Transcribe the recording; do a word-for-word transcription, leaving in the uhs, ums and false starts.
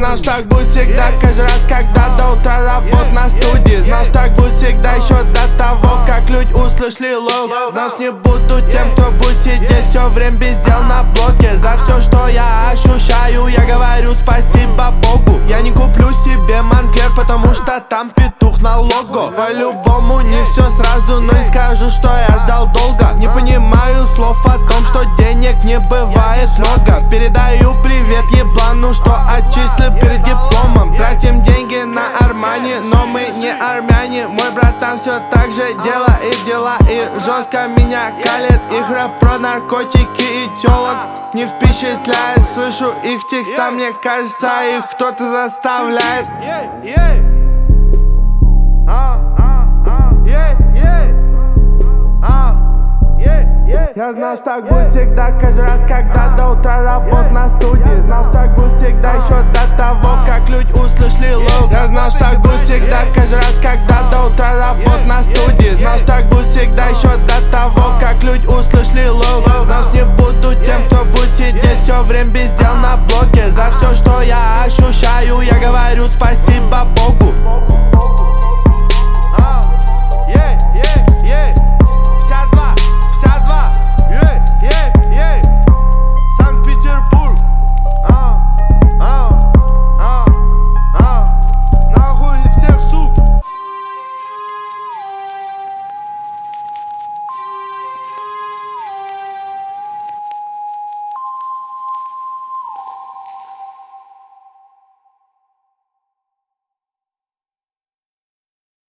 знал, что так будет всегда, каждый раз, когда до утра работ на студии. Знал, что так будет всегда еще до того, как люди услышали лол. Знал, что не буду тем, кто будет сидеть все время без дел на блоке. За все, что я ощущаю, я говорю спасибо Богу. Я не куплю себе Монклер, потому что там петух на лого. По-любому не все сразу, но не скажу, что я ждал долго. Не понимаю слов о том, что денег не бывает много. Передаю привет еблану, что отчислил перед дипломом. Тратим деньги на Армани, но мы не армяне. Мой братан все так же дело и дела, и жестко меня калит. Их рэп про наркотики и телок не впечатляет. Слышу их текста, мне кажется, их кто-то заставляет. Я знал, что так будет всегда, каждый раз, когда до утра работ на студии. Знал, что так будет всегда еще до того, как люди услышали лол. Я знал, что так будет всегда, каждый раз, когда до утра работ на студии. Знал, что так будет всегда еще до того, как люди услышали лол. Знал, что не буду тем, кто будет сидеть все время без дел на блоке. За все, что я